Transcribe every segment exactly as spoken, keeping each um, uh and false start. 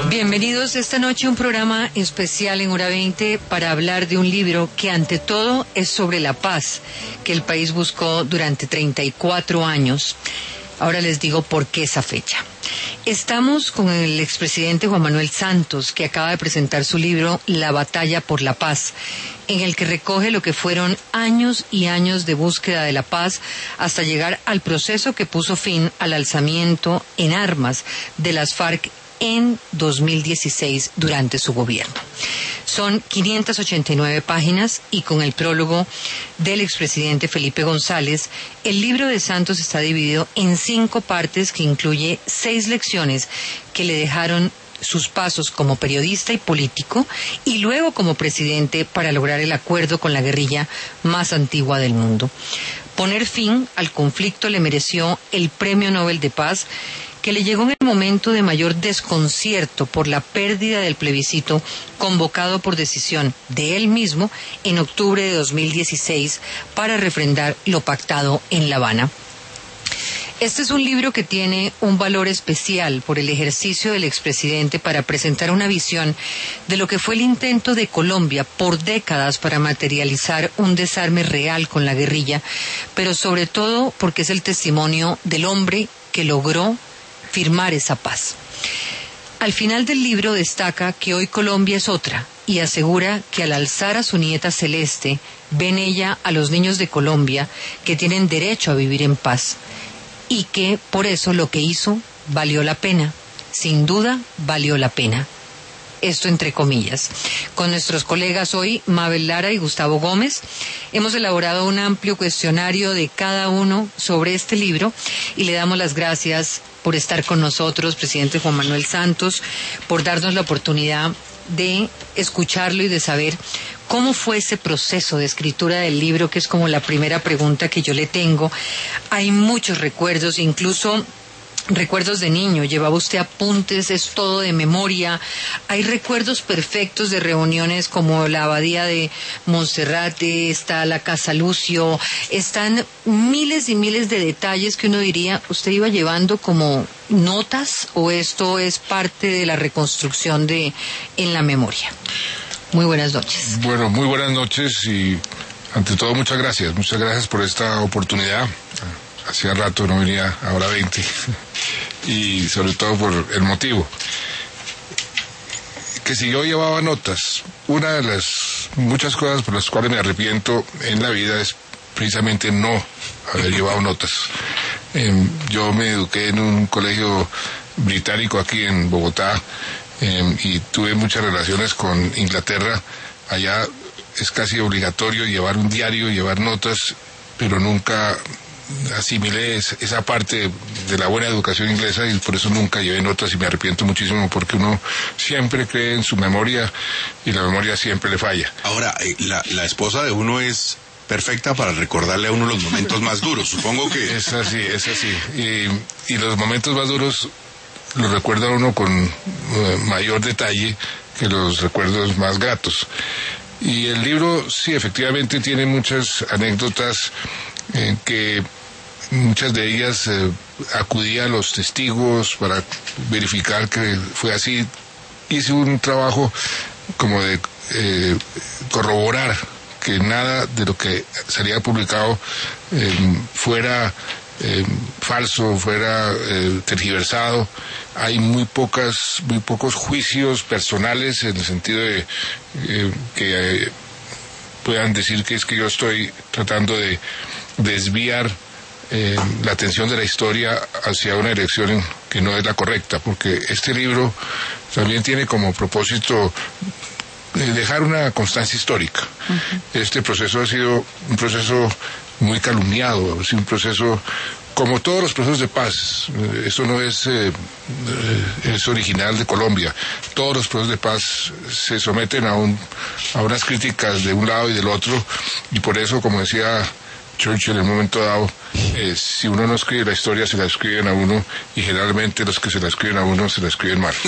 Bienvenidos esta noche a un programa especial en Hora veinte para hablar de un libro que ante todo es sobre la paz que el país buscó durante treinta y cuatro años. Ahora les digo por qué esa fecha. Estamos con el expresidente Juan Manuel Santos, que acaba de presentar su libro La batalla por la paz, en el que recoge lo que fueron años y años de búsqueda de la paz hasta llegar al proceso que puso fin al alzamiento en armas de las FARC en dos mil dieciséis durante su gobierno. Son quinientas ochenta y nueve páginas y con el prólogo del expresidente Felipe González, el libro de Santos está dividido en cinco partes que incluye seis lecciones que le dejaron sus pasos como periodista y político y luego como presidente para lograr el acuerdo con la guerrilla más antigua del mundo. Poner fin al conflicto le mereció el Premio Nobel de Paz, que le llegó en el momento de mayor desconcierto por la pérdida del plebiscito convocado por decisión de él mismo en octubre de dos mil dieciséis para refrendar lo pactado en La Habana. Este es un libro que tiene un valor especial por el ejercicio del expresidente para presentar una visión de lo que fue el intento de Colombia por décadas para materializar un desarme real con la guerrilla, pero sobre todo porque es el testimonio del hombre que logró firmar esa paz. Al final del libro destaca que hoy Colombia es otra y asegura que al alzar a su nieta Celeste, ven ella a los niños de Colombia que tienen derecho a vivir en paz y que por eso lo que hizo valió la pena, sin duda valió la pena. Esto entre comillas. Con nuestros colegas hoy, Mabel Lara y Gustavo Gómez, hemos elaborado un amplio cuestionario de cada uno sobre este libro y le damos las gracias por estar con nosotros, presidente Juan Manuel Santos, por darnos la oportunidad de escucharlo y de saber cómo fue ese proceso de escritura del libro, que es como la primera pregunta que yo le tengo. Hay muchos recuerdos, incluso recuerdos de niño, llevaba usted apuntes, es todo de memoria. Hay recuerdos perfectos de reuniones como la abadía de Monserrate, está la Casa Lucio, están miles y miles de detalles que uno diría, ¿usted iba llevando como notas o esto es parte de la reconstrucción de en la memoria? Muy buenas noches. Bueno, muy buenas noches y ante todo muchas gracias, muchas gracias por esta oportunidad. Hacía rato no venía a Hora veinte y sobre todo por el motivo. Que si yo llevaba notas, una de las muchas cosas por las cuales me arrepiento en la vida es precisamente no haber llevado notas. Eh, yo me eduqué en un colegio británico aquí en Bogotá eh, y tuve muchas relaciones con Inglaterra. Allá es casi obligatorio llevar un diario, llevar notas, pero nunca asimilé esa parte de la buena educación inglesa y por eso nunca llevé notas y me arrepiento muchísimo porque uno siempre cree en su memoria y la memoria siempre le falla. Ahora, la, la esposa de uno es perfecta para recordarle a uno los momentos más duros, supongo que... Es así, es así. Y, y los momentos más duros los recuerda uno con uh, mayor detalle que los recuerdos más gratos. Y el libro, sí, efectivamente tiene muchas anécdotas en que muchas de ellas eh, acudí a los testigos para verificar que fue así. Hice un trabajo como de eh, corroborar que nada de lo que salía publicado eh, fuera eh, falso, fuera eh, tergiversado. Hay muy pocas, muy pocos juicios personales en el sentido de eh, que eh, puedan decir que es que yo estoy tratando de desviar Eh, la atención de la historia hacia una dirección que no es la correcta, porque este libro también tiene como propósito eh, dejar una constancia histórica. Uh-huh. Este proceso ha sido un proceso muy calumniado, es un proceso como todos los procesos de paz. Eh, esto no es, eh, eh, es original de Colombia. Todos los procesos de paz se someten a, un, a unas críticas de un lado y del otro, y por eso, como decía Churchill en un momento dado, eh, si uno no escribe la historia, se la escriben a uno, y generalmente los que se la escriben a uno se la escriben mal.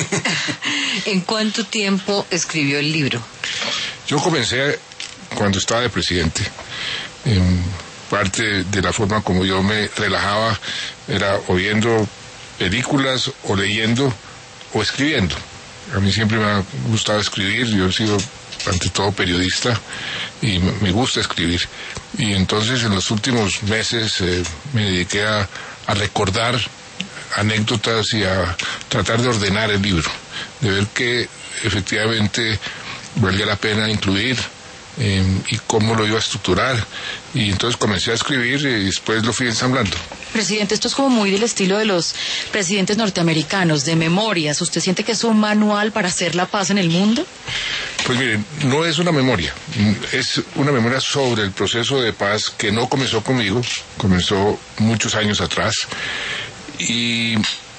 ¿En cuánto tiempo escribió el libro? Yo comencé cuando estaba de presidente. Eh, parte de la forma como yo me relajaba era o viendo películas, o leyendo, o escribiendo. a mí siempre me ha gustado escribir, yo he sido ante todo periodista y me gusta escribir. Y entonces en los últimos meses eh, me dediqué a, a recordar anécdotas y a tratar de ordenar el libro, de ver que efectivamente valía la pena incluir eh, y cómo lo iba a estructurar. Y entonces comencé a escribir y después lo fui ensamblando. Presidente, esto es como muy del estilo de los presidentes norteamericanos, de memorias. ¿Usted siente que es un manual para hacer la paz en el mundo? Pues miren, no es una memoria, es una memoria sobre el proceso de paz que no comenzó conmigo, comenzó muchos años atrás. Y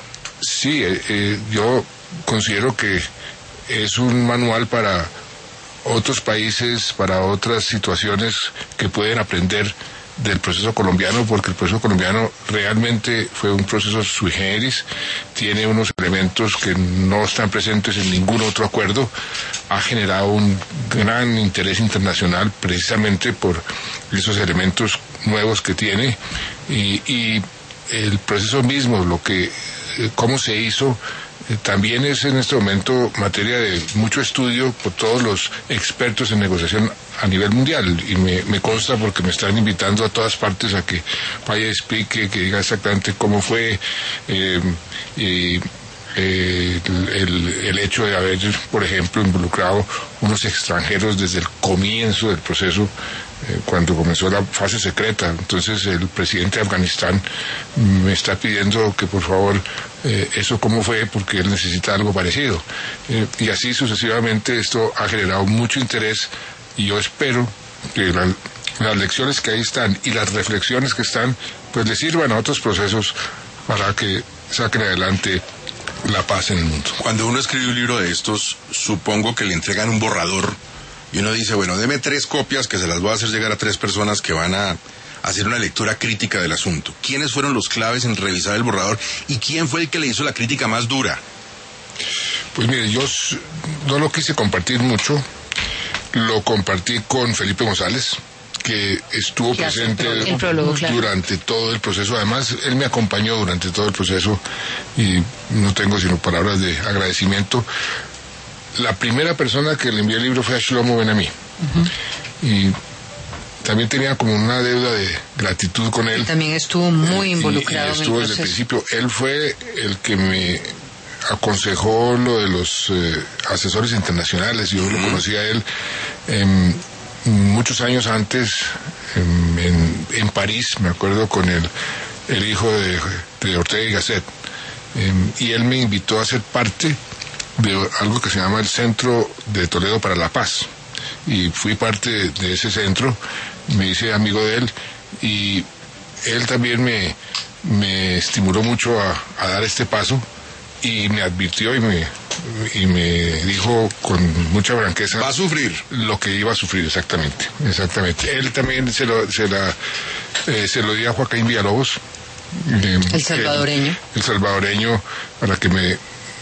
sí, eh, eh, yo considero que es un manual para otros países, para otras situaciones que pueden aprender del proceso colombiano, porque el proceso colombiano realmente fue un proceso sui generis, tiene unos elementos que no están presentes en ningún otro acuerdo, ha generado un gran interés internacional precisamente por esos elementos nuevos que tiene, y, y el proceso mismo, lo que, cómo se hizo, también es en este momento materia de mucho estudio por todos los expertos en negociación a nivel mundial, y me, me consta porque me están invitando a todas partes a que vaya y explique, que diga exactamente cómo fue eh, y, eh, el, el, el hecho de haber, por ejemplo, involucrado unos extranjeros desde el comienzo del proceso, eh, cuando comenzó la fase secreta. Entonces el presidente de Afganistán me está pidiendo que por favor eh, eso cómo fue, porque él necesita algo parecido, eh, y así sucesivamente. Esto ha generado mucho interés y yo espero que la, las lecciones que ahí están y las reflexiones que están pues le sirvan a otros procesos para que saquen adelante la paz en el mundo. Cuando uno escribe un libro de estos, supongo que le entregan un borrador y uno dice, bueno, deme tres copias que se las voy a hacer llegar a tres personas que van a hacer una lectura crítica del asunto. ¿Quiénes fueron los claves en revisar el borrador y quién fue el que le hizo la crítica más dura? Pues mire, yo no lo quise compartir mucho, lo compartí con Felipe González, que estuvo que presente el prólogo, claro, durante todo el proceso. Además, él me acompañó durante todo el proceso y no tengo sino palabras de agradecimiento. La primera persona que le envié el libro fue a Shlomo Ben-Ami. Uh-huh. Y también tenía como una deuda de gratitud con él. Y también estuvo muy involucrado. Y, y estuvo en el desde el proceso. principio. Él fue el que me aconsejó lo de los eh, asesores internacionales. Yo uh-huh. lo conocí a él eh, muchos años antes, en, en, en París, me acuerdo, con el, el hijo de, de Ortega y Gasset. Eh, y él me invitó a ser parte de algo que se llama el Centro de Toledo para la Paz. Y fui parte de, de ese centro, me hice amigo de él, y él también me, me estimuló mucho a, a dar este paso, y me advirtió y me, y me dijo con mucha franqueza, va a sufrir lo que iba a sufrir. Exactamente, exactamente. Él también se lo, se la, eh, se lo dio a Joaquín Villalobos, eh, el salvadoreño, el, el salvadoreño, para que me,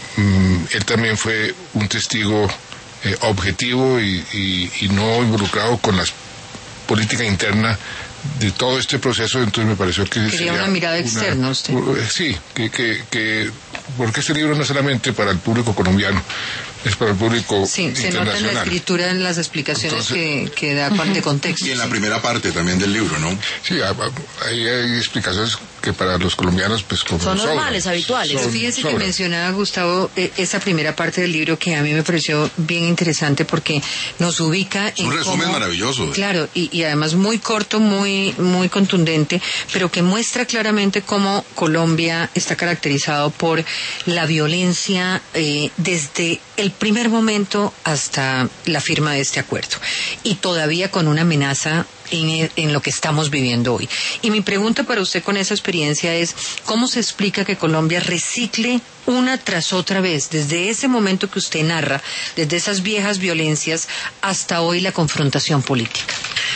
mm, él también fue un testigo eh, objetivo y, y, y no involucrado con la política interna de todo este proceso. Entonces me pareció que quería una mirada una, externa usted. Sí, que, que, que porque este libro no es solamente para el público colombiano, es para el público sí, internacional. Se nota en la escritura, en las explicaciones. Entonces, que, que da parte de contexto. Y en la primera parte también del libro, ¿no? Sí, hay, hay explicaciones que para los colombianos pues como son sobran, normales, habituales. Pero fíjese sobran. Que mencionaba Gustavo eh, esa primera parte del libro que a mí me pareció bien interesante porque nos ubica es un en resumen cómo, maravilloso. Claro, y, y además muy corto, muy muy contundente, pero que muestra claramente cómo Colombia está caracterizado por la violencia eh, desde el primer momento hasta la firma de este acuerdo, y todavía con una amenaza En, en lo que estamos viviendo hoy. Y mi pregunta para usted con esa experiencia es, ¿cómo se explica que Colombia recicle una tras otra vez, desde ese momento que usted narra, desde esas viejas violencias hasta hoy la confrontación política?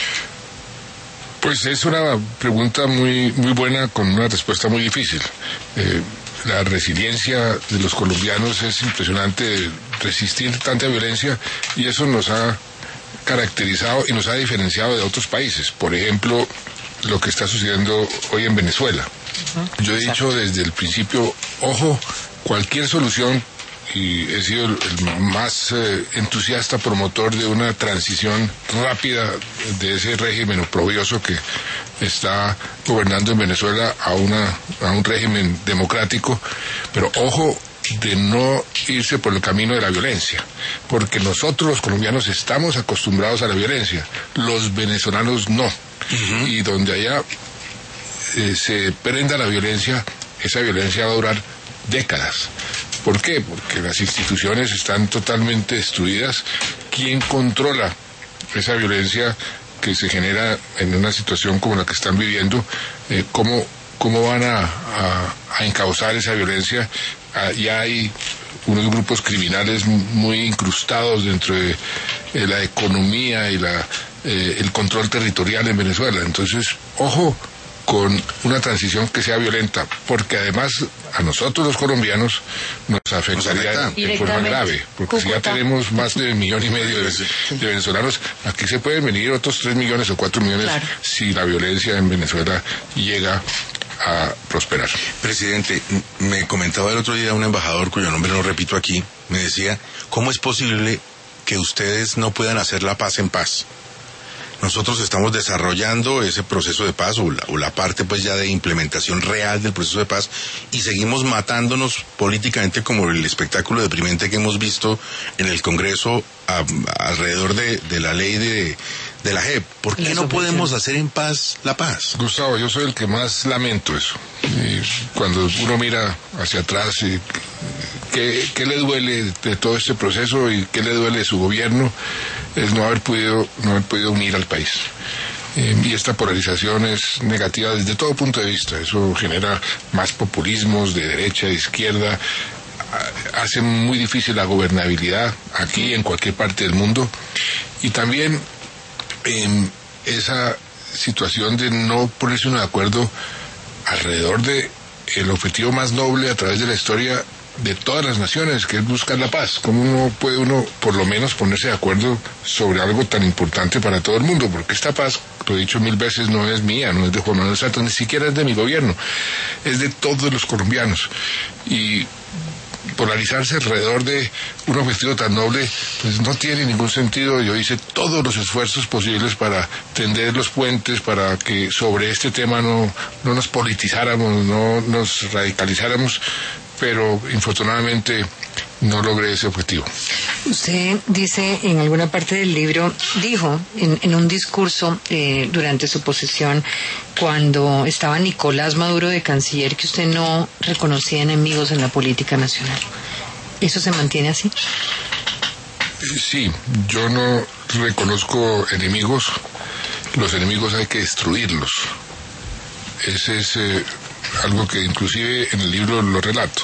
Pues es una pregunta muy, muy buena con una respuesta muy difícil. Eh, la resiliencia de los colombianos es impresionante, resistir tanta violencia, y eso nos ha caracterizado y nos ha diferenciado de otros países. Por ejemplo, lo que está sucediendo hoy en Venezuela. Uh-huh. Yo he dicho desde el principio, ojo, cualquier solución y he sido el, el más eh, entusiasta promotor de una transición rápida de ese régimen oprobioso que está gobernando en Venezuela a una a un régimen democrático, pero ojo de no irse por el camino de la violencia, porque nosotros los colombianos estamos acostumbrados a la violencia, los venezolanos no. Uh-huh. Y donde allá eh, se prenda la violencia, esa violencia va a durar décadas. ¿Por qué? Porque las instituciones están totalmente destruidas. ¿Quién controla esa violencia que se genera en una situación como la que están viviendo? Eh, ¿cómo, cómo van a, a, a encauzar esa violencia? Ah, ya hay unos grupos criminales muy incrustados dentro de eh, la economía y la, eh, el control territorial en Venezuela. Entonces, ojo con una transición que sea violenta, porque además a nosotros los colombianos nos afectaría en forma grave, porque si ya tenemos más de un millón y medio de, de venezolanos, aquí se pueden venir otros tres millones o cuatro millones, claro, si la violencia en Venezuela llega a prosperar. Presidente, me comentaba el otro día un embajador cuyo nombre no repito aquí, me decía, ¿cómo es posible que ustedes no puedan hacer la paz en paz? Nosotros estamos desarrollando ese proceso de paz, o la, o la parte pues ya de implementación real del proceso de paz, y seguimos matándonos políticamente como el espectáculo deprimente que hemos visto en el Congreso a, a, alrededor de, de la ley de, de la J E P. ¿Por qué no podemos hacer en paz la paz? Gustavo, yo soy el que más lamento eso. Y cuando uno mira hacia atrás, y ¿qué, qué le duele de todo este proceso y qué le duele de su gobierno? Es no haber podido, no haber podido unir al país. Eh, y esta polarización es negativa desde todo punto de vista. Eso genera más populismos de derecha, de izquierda, hace muy difícil la gobernabilidad aquí y en cualquier parte del mundo. Y también eh, esa situación de no ponerse uno de acuerdo alrededor de el objetivo más noble a través de la historia de todas las naciones, que es buscar la paz. ¿Cómo no puede uno por lo menos ponerse de acuerdo sobre algo tan importante para todo el mundo? Porque esta paz, lo he dicho mil veces, no es mía, no es de Juan Manuel Santos, ni siquiera es de mi gobierno, es de todos los colombianos. Y polarizarse alrededor de un objetivo tan noble, pues no tiene ningún sentido. Yo hice todos los esfuerzos posibles para tender los puentes, para que sobre este tema no, no nos politizáramos, no nos radicalizáramos, pero infortunadamente no logré ese objetivo. Usted dice en alguna parte del libro, dijo en, en un discurso eh, durante su posesión, cuando estaba Nicolás Maduro de canciller, que usted no reconocía enemigos en la política nacional. ¿Eso se mantiene así? Sí, yo no reconozco enemigos. Los enemigos hay que destruirlos. Ese es eh, algo que inclusive en el libro lo relato.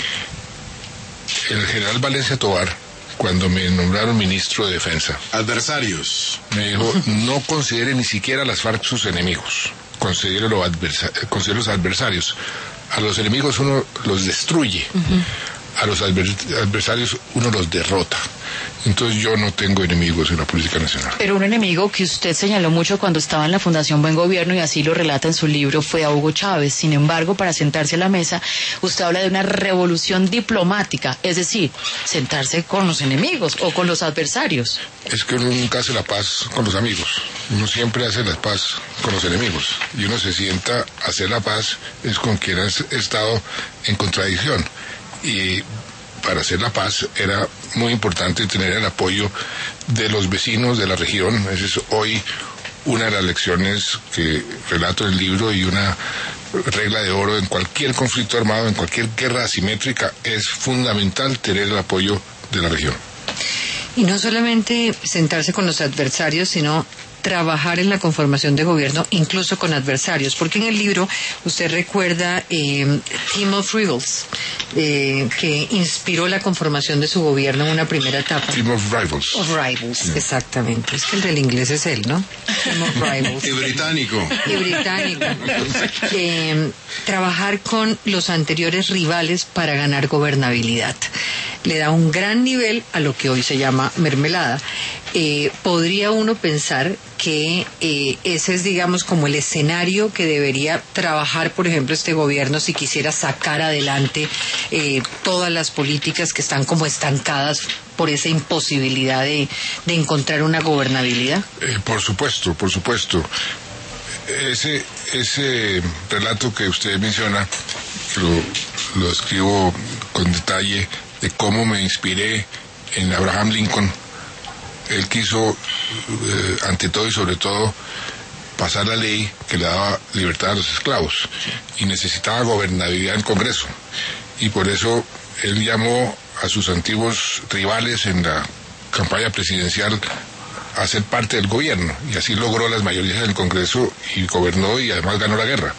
El general Valencia Tovar, cuando me nombraron ministro de Defensa, adversarios, me dijo, no considere ni siquiera a las FARC sus enemigos, considere los, adversa- considere los adversarios. A los enemigos uno los destruye, uh-huh. A los adver- adversarios uno los derrota. Entonces yo no tengo enemigos en la política nacional. Pero un enemigo que usted señaló mucho cuando estaba en la Fundación Buen Gobierno, y así lo relata en su libro, fue a Hugo Chávez. Sin embargo, para sentarse a la mesa, usted habla de una revolución diplomática, es decir, sentarse con los enemigos o con los adversarios. Es que uno nunca hace la paz con los amigos, uno siempre hace la paz con los enemigos, y uno se sienta a hacer la paz es con quien ha estado en contradicción. Y para hacer la paz era muy importante tener el apoyo de los vecinos de la región. Esa es hoy una de las lecciones que relato en el libro, y una regla de oro en cualquier conflicto armado, en cualquier guerra asimétrica, es fundamental tener el apoyo de la región. Y no solamente sentarse con los adversarios, sino trabajar en la conformación de gobierno, incluso con adversarios, porque en el libro usted recuerda eh, Team of Rivals, eh, que inspiró la conformación de su gobierno en una primera etapa. Team of Rivals. Of Rivals, sí. Exactamente. Es que el del inglés es él, ¿no? Team of Rivals. Y británico. Y británico. Eh, trabajar con los anteriores rivales para ganar gobernabilidad. le da un gran nivel a lo que hoy se llama mermelada. Eh, podría uno pensar que eh, ese es, digamos, como el escenario que debería trabajar, por ejemplo, este gobierno si quisiera sacar adelante eh, todas las políticas que están como estancadas por esa imposibilidad de, de encontrar una gobernabilidad. Eh, por supuesto, por supuesto. Ese, ese relato que usted menciona, lo, lo escribo con detalle de cómo me inspiré en Abraham Lincoln. Él quiso, eh, ante todo y sobre todo, pasar la ley que le daba libertad a los esclavos y necesitaba gobernabilidad en el Congreso. Y por eso él llamó a sus antiguos rivales en la campaña presidencial a ser parte del gobierno, y así logró las mayorías en el Congreso y gobernó, y además ganó la guerra.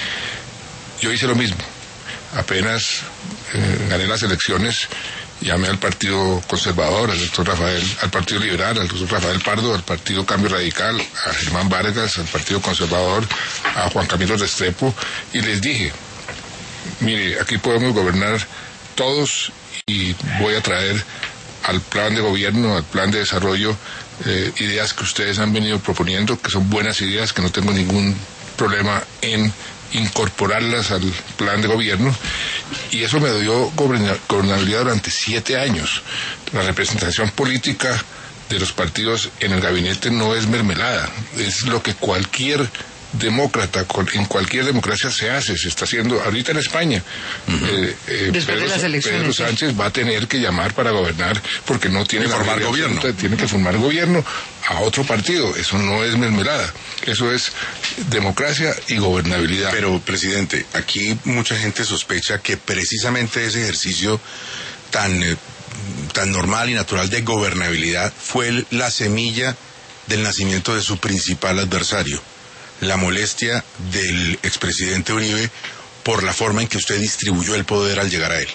Yo hice lo mismo. Apenas eh, gané las elecciones, llamé al Partido Conservador, al doctor Rafael, al Partido Liberal, al doctor Rafael Pardo, al Partido Cambio Radical, a Germán Vargas, al Partido Conservador, a Juan Camilo Restrepo, y les dije, mire, aquí podemos gobernar todos, y voy a traer al plan de gobierno, al plan de desarrollo, eh, ideas que ustedes han venido proponiendo, que son buenas ideas, que no tengo ningún problema en incorporarlas al plan de gobierno, y eso me dio gobernabilidad durante siete años. La representación política de los partidos en el gabinete no es mermelada, es lo que cualquier demócrata, en cualquier democracia se hace, se está haciendo ahorita en España. Uh-huh. eh, eh, Después Pedro, de las elecciones, Pedro Sánchez sí. va a tener que llamar para gobernar, porque no tiene la formar gobierno, absoluta, tiene que formar gobierno a otro partido. Eso no es mermelada, eso es democracia y gobernabilidad. Pero, presidente, aquí mucha gente sospecha que precisamente ese ejercicio tan eh, tan normal y natural de gobernabilidad fue el, la semilla del nacimiento de su principal adversario, la molestia del expresidente Uribe por la forma en que usted distribuyó el poder al llegar a él.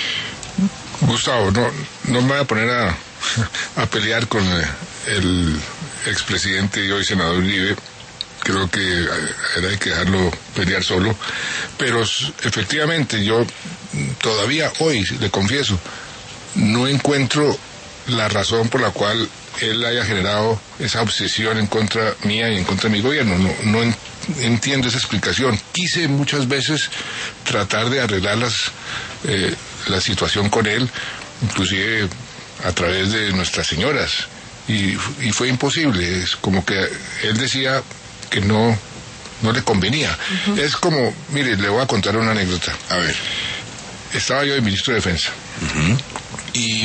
Gustavo, no, no me voy a poner a, a pelear con el expresidente y hoy senador Uribe. Creo que hay que dejarlo pelear solo. Pero efectivamente yo todavía hoy, le confieso, no encuentro la razón por la cual él haya generado esa obsesión en contra mía y en contra de mi gobierno. No, no en, entiendo esa explicación. Quise muchas veces tratar de arreglar las, eh, la situación con él, inclusive a través de nuestras señoras, y, y fue imposible. Es como que él decía que no, no le convenía. Uh-huh. Es como, mire, le voy a contar una anécdota. A ver, estaba yo de ministro de Defensa, uh-huh. y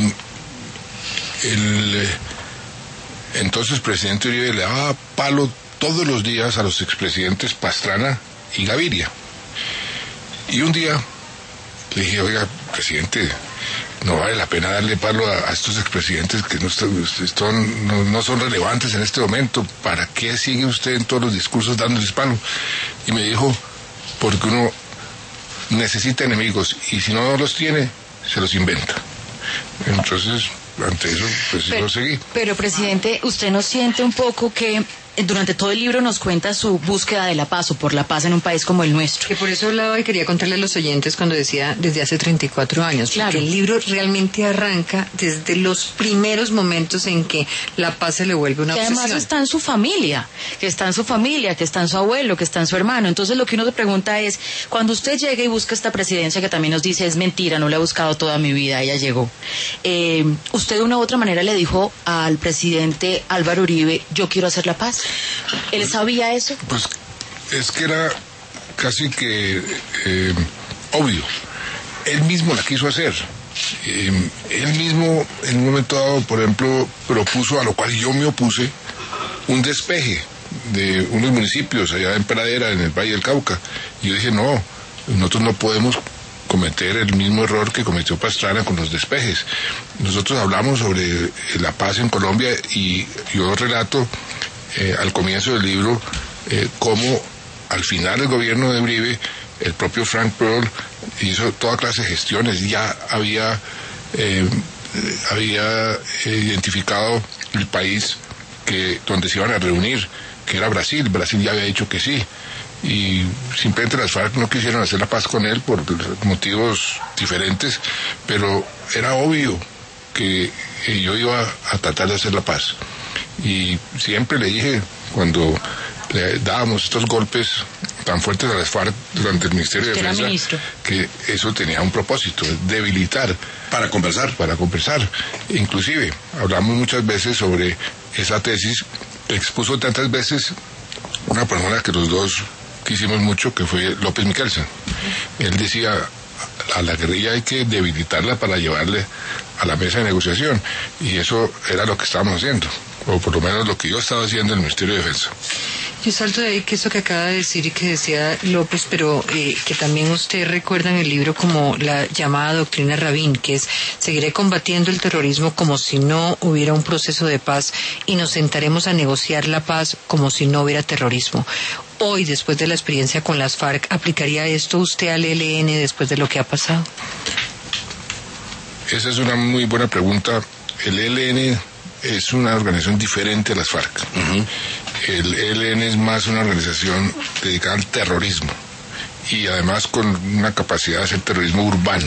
el entonces presidente Uribe le daba palo todos los días a los expresidentes Pastrana y Gaviria. Y un día le dije, oiga, presidente, no vale la pena darle palo a, a estos expresidentes que no, están, no, no son relevantes en este momento. ¿Para qué sigue usted en todos los discursos dándoles palo? Y me dijo, porque uno necesita enemigos, y si no los tiene, se los inventa. Entonces, ante eso, pues pero, yo seguí. Pero, presidente, ¿usted no siente un poco que durante todo el libro nos cuenta su búsqueda de la paz o por la paz en un país como el nuestro? Que por eso hablaba y quería contarle a los oyentes cuando decía desde hace treinta y cuatro años. Claro. Porque el libro realmente arranca desde los primeros momentos en que la paz se le vuelve una que obsesión. además está en su familia, que está en su familia, que está en su abuelo, que está en su hermano. Entonces lo que uno se pregunta es, cuando usted llega y busca esta presidencia, que también nos dice es mentira, no la he buscado toda mi vida, ella llegó, eh, usted de una u otra manera le dijo al presidente Álvaro Uribe, yo quiero hacer la paz. ¿Él sabía eso? Pues es que era casi que eh, obvio. Él mismo la quiso hacer. Eh, él mismo en un momento dado, por ejemplo, propuso, a lo cual yo me opuse, un despeje de unos municipios allá en Pradera, en el Valle del Cauca. Y yo dije, no, nosotros no podemos cometer el mismo error que cometió Pastrana con los despejes. Nosotros hablamos sobre la paz en Colombia, y yo relato Eh, al comienzo del libro eh, cómo al final del gobierno de Uribe el propio Frank Pearl hizo toda clase de gestiones. Ya había eh, había eh, identificado el país que donde se iban a reunir, que era Brasil. Brasil ya había dicho que sí, y simplemente las FARC no quisieron hacer la paz con él por motivos diferentes, pero era obvio que yo iba a tratar de hacer la paz. Y siempre le dije, cuando le dábamos estos golpes tan fuertes a las FARC durante el Ministerio de Defensa, que eso tenía un propósito, debilitar. Para conversar. Para conversar. Inclusive, hablamos muchas veces sobre esa tesis que expuso tantas veces una persona que los dos quisimos mucho, que fue López Michelsen. Él decía, a la guerrilla hay que debilitarla para llevarle a la mesa de negociación, y eso era lo que estábamos haciendo, o por lo menos lo que yo estaba haciendo en el Ministerio de Defensa. Yo salto de ahí que eso que acaba de decir y que decía López, pero eh, que también usted recuerda en el libro como la llamada doctrina Rabin, que es: seguiré combatiendo el terrorismo como si no hubiera un proceso de paz y nos sentaremos a negociar la paz como si no hubiera terrorismo. Hoy, después de la experiencia con las FARC, ¿aplicaría esto usted al E L N después de lo que ha pasado? Esa es una muy buena pregunta. El E L N es una organización diferente a las FARC. Uh-huh. El E L N es más una organización dedicada al terrorismo, y además con una capacidad de hacer terrorismo urbano.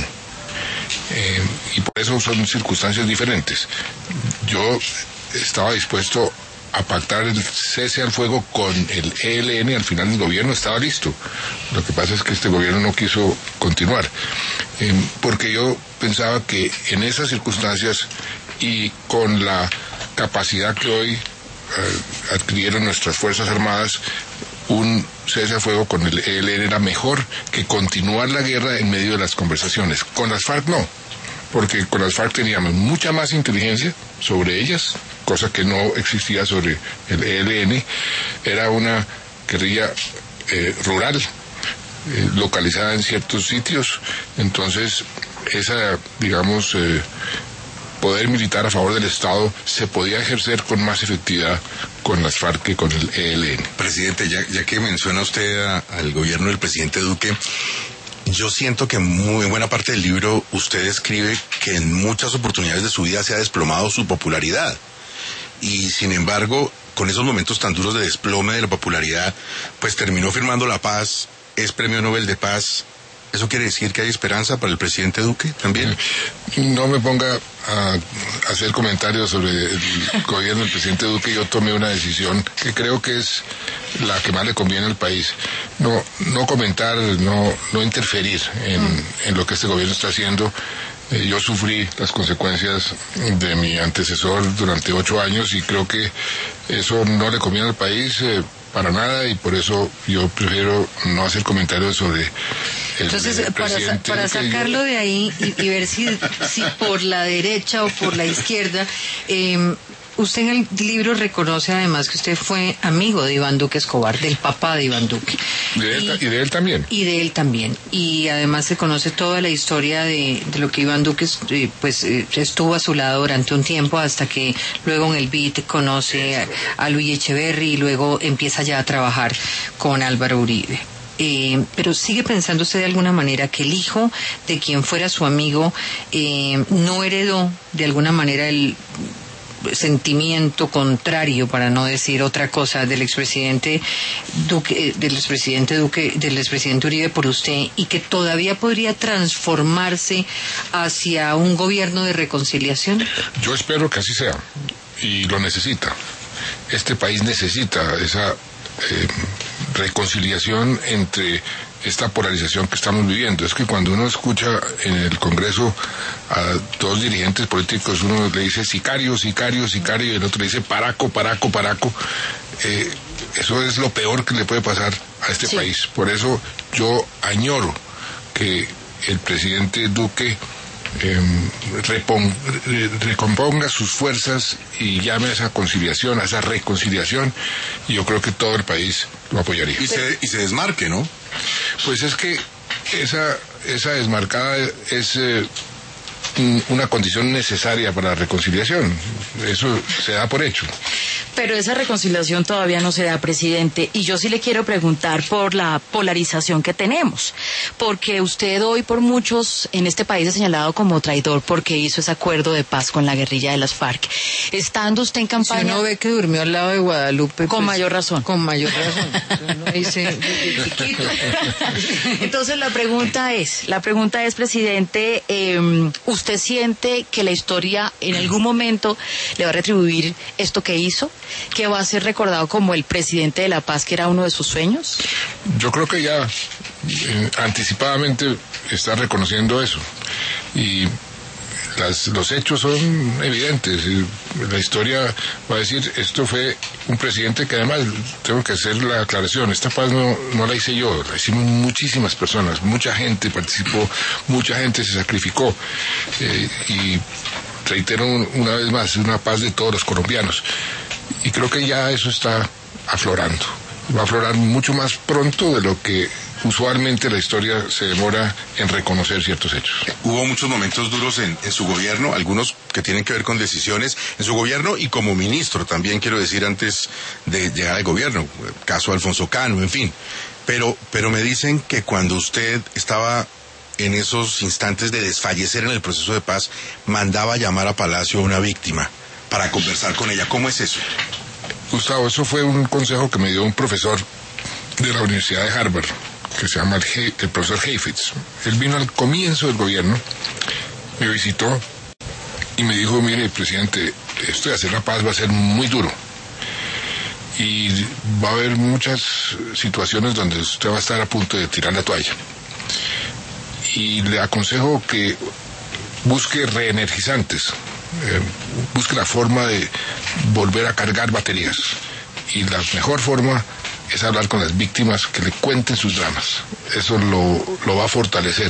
Eh, y por eso son circunstancias diferentes. Yo estaba dispuesto a pactar el cese al fuego con el E L N al final del gobierno, estaba listo. Lo que pasa es que este gobierno no quiso continuar, eh, porque yo pensaba que en esas circunstancias y con la capacidad que hoy eh, adquirieron nuestras Fuerzas Armadas, un cese al fuego con el E L N era mejor que continuar la guerra en medio de las conversaciones. Con las FARC no, porque con las FARC teníamos mucha más inteligencia sobre ellas, cosa que no existía sobre el E L N. Era una guerrilla eh, rural, eh, localizada en ciertos sitios, entonces esa, digamos, eh, poder militar a favor del Estado se podía ejercer con más efectividad con las FARC que con el E L N. Presidente, ya, ya que menciona usted a, al gobierno del presidente Duque, yo siento que muy buena parte del libro usted escribe que en muchas oportunidades de su vida se ha desplomado su popularidad. Y sin embargo, con esos momentos tan duros de desplome de la popularidad, pues terminó firmando la paz, es Premio Nobel de Paz. ¿Eso quiere decir que hay esperanza para el presidente Duque también? No me ponga a hacer comentarios sobre el gobierno del presidente Duque. Yo tomé una decisión que creo que es la que más le conviene al país. No, no comentar, no, no interferir en, mm. en lo que este gobierno está haciendo. Eh, yo sufrí las consecuencias de mi antecesor durante ocho años y creo que eso no le conviene al país eh, para nada, y por eso yo prefiero no hacer comentarios sobre el Entonces, para, sa para sacarlo yo... de ahí y, y ver si, si por la derecha o por la izquierda, eh, usted en el libro reconoce además que usted fue amigo de Iván Duque Escobar, del papá de Iván Duque. De él, y, y de él también. Y de él también. Y además se conoce toda la historia de, de lo que Iván Duque eh, pues, eh, estuvo a su lado durante un tiempo, hasta que luego en el B I T conoce a, a Luis Echeverry y luego empieza ya a trabajar con Álvaro Uribe. Eh, pero sigue pensando usted de alguna manera que el hijo de quien fuera su amigo eh, no heredó de alguna manera el sentimiento contrario, para no decir otra cosa, del expresidente Duque, del expresidente Duque, del expresidente Uribe por usted, y que todavía podría transformarse hacia un gobierno de reconciliación? Yo espero que así sea, y lo necesita. Este país necesita esa eh, reconciliación entre esta polarización que estamos viviendo. Es que cuando uno escucha en el Congreso a dos dirigentes políticos, uno le dice sicario, sicario, sicario, y el otro le dice paraco, paraco, paraco, eh, eso es lo peor que le puede pasar a este sí. país. Por eso yo añoro que el presidente Duque eh, repon, re, recomponga sus fuerzas y llame a esa conciliación, a esa reconciliación, y yo creo que todo el país lo apoyaría. Y se, y se desmarque, ¿no? Pues es que esa, esa desmarcada es eh, una condición necesaria para la reconciliación. Eso se da por hecho. Pero esa reconciliación todavía no se da, presidente, y yo sí le quiero preguntar por la polarización que tenemos, porque usted hoy por muchos en este país es señalado como traidor porque hizo ese acuerdo de paz con la guerrilla de las FARC. estando usted en campaña... Si uno ve que durmió al lado de Guadalupe... Con pues, mayor razón. Con mayor razón. Uno dice, desde chiquito. Entonces la pregunta es, la pregunta es, presidente, eh, ¿usted siente que la historia en algún momento le va a retribuir esto que hizo? ¿Que va a ser recordado como el presidente de la paz, que era uno de sus sueños? Yo creo que ya eh, anticipadamente está reconociendo eso. Y las, los hechos son evidentes. La historia va a decir, esto fue un presidente que además, tengo que hacer la aclaración, esta paz no, no la hice yo, la hicimos muchísimas personas, mucha gente participó, mucha gente se sacrificó. Eh, y reitero una vez más, es una paz de todos los colombianos. Y creo que ya eso está aflorando. Va a aflorar mucho más pronto de lo que usualmente la historia se demora en reconocer ciertos hechos. Hubo muchos momentos duros en, en su gobierno, algunos que tienen que ver con decisiones en su gobierno y como ministro también, quiero decir, antes de llegar al gobierno, caso Alfonso Cano, en fin. Pero, pero me dicen que cuando usted estaba en esos instantes de desfallecer en el proceso de paz, mandaba llamar a Palacio a una víctima para conversar con ella. ¿Cómo es eso? Gustavo, eso fue un consejo que me dio un profesor de la Universidad de Harvard, que se llama el, He- el profesor Heifetz. Él vino al comienzo del gobierno, me visitó y me dijo, mire, presidente, esto de hacer la paz va a ser muy duro. Y va a haber muchas situaciones donde usted va a estar a punto de tirar la toalla. Y le aconsejo que busque reenergizantes, eh, busque la forma de volver a cargar baterías. Y la mejor forma es hablar con las víctimas, que le cuenten sus dramas. Eso lo, lo va a fortalecer.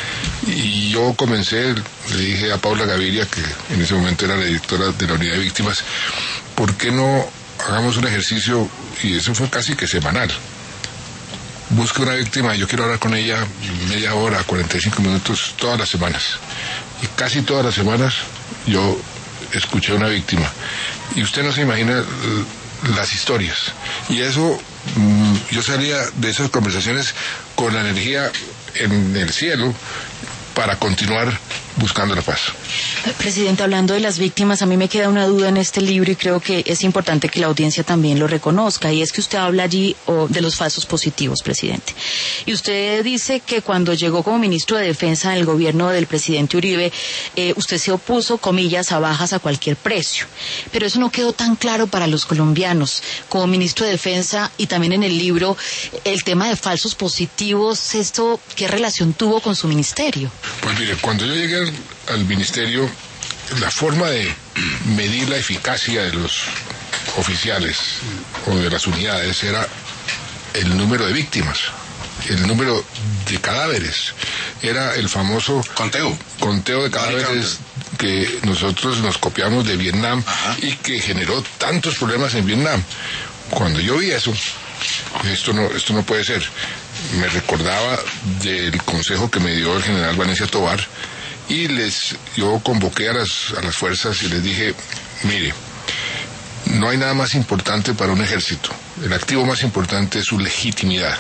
Y yo comencé, le dije a Paula Gaviria, que en ese momento era la directora de la unidad de víctimas, ¿por qué no hagamos un ejercicio? Y eso fue casi que semanal. Busque una víctima, yo quiero hablar con ella media hora, cuarenta y cinco minutos, todas las semanas. Y casi todas las semanas yo escuché a una víctima. Y usted no se imagina las historias. Y eso, yo salía de esas conversaciones con la energía en el cielo para continuar buscando la paz. Presidente, hablando de las víctimas, a mí me queda una duda en este libro y creo que es importante que la audiencia también lo reconozca, y es que usted habla allí oh, de los falsos positivos, presidente. Y usted dice que cuando llegó como ministro de Defensa en el gobierno del presidente Uribe, eh, usted se opuso, comillas, a bajas a cualquier precio. Pero eso no quedó tan claro para los colombianos. Como ministro de Defensa y también en el libro, el tema de falsos positivos, ¿esto qué relación tuvo con su ministerio? Pues mire, cuando yo llegué al, al ministerio, la forma de medir la eficacia de los oficiales o de las unidades era el número de víctimas, el número de cadáveres. Era el famoso conteo, conteo de cadáveres que nosotros nos copiamos de Vietnam. Ajá. Y que generó tantos problemas en Vietnam. Cuando yo vi eso, esto no, esto no puede ser. Me recordaba del consejo que me dio el general Valencia Tovar, y les yo convoqué a las, a las fuerzas y les dije, mire, no hay nada más importante para un ejército. El activo más importante es su legitimidad.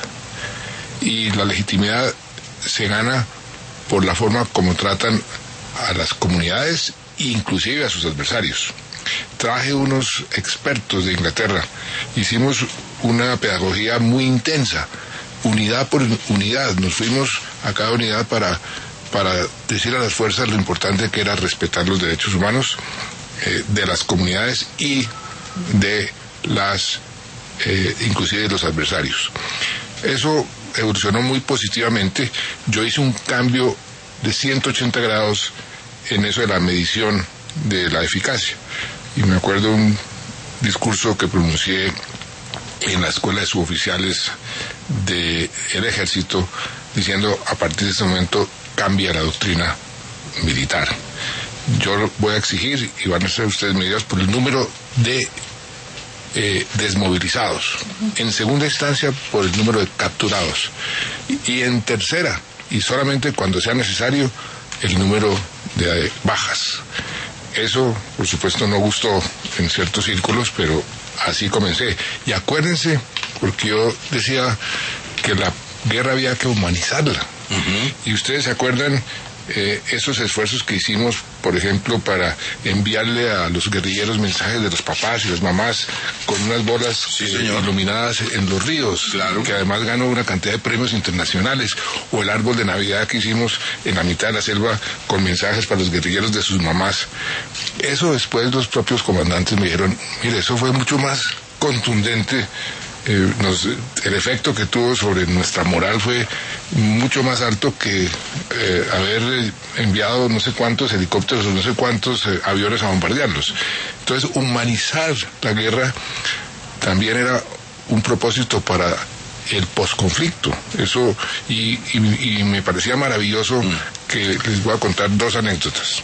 Y la legitimidad se gana por la forma como tratan a las comunidades e inclusive a sus adversarios. Traje unos expertos de Inglaterra, hicimos una pedagogía muy intensa, unidad por unidad, nos fuimos a cada unidad para, para decir a las fuerzas lo importante que era respetar los derechos humanos eh, de las comunidades y de las, eh, inclusive de los adversarios. Eso evolucionó muy positivamente. Yo hice un cambio de ciento ochenta grados en eso de la medición de la eficacia. Y me acuerdo un discurso que pronuncié en la escuela de suboficiales del ejército, diciendo, a partir de ese momento cambia la doctrina militar. Yo voy a exigir, y van a ser ustedes medidos por el número de eh, desmovilizados, en segunda instancia por el número de capturados, y, y en tercera, y solamente cuando sea necesario, el número de bajas. Eso, por supuesto, no gustó en ciertos círculos, pero así comencé. Y acuérdense, porque yo decía que la guerra había que humanizarla. Uh-huh. Y ustedes se acuerdan eh, esos esfuerzos que hicimos, por ejemplo, para enviarle a los guerrilleros mensajes de los papás y las mamás con unas bolas sí, eh, iluminadas en los ríos, claro, que además ganó una cantidad de premios internacionales, o el árbol de Navidad que hicimos en la mitad de la selva con mensajes para los guerrilleros de sus mamás. Eso después los propios comandantes me dijeron, mire, eso fue mucho más contundente. Eh, nos, el efecto que tuvo sobre nuestra moral fue mucho más alto que eh, haber enviado no sé cuántos helicópteros o no sé cuántos eh, aviones a bombardearlos. Entonces, humanizar la guerra también era un propósito para el posconflicto. Eso, y, y, y me parecía maravilloso mm. que les voy a contar dos anécdotas.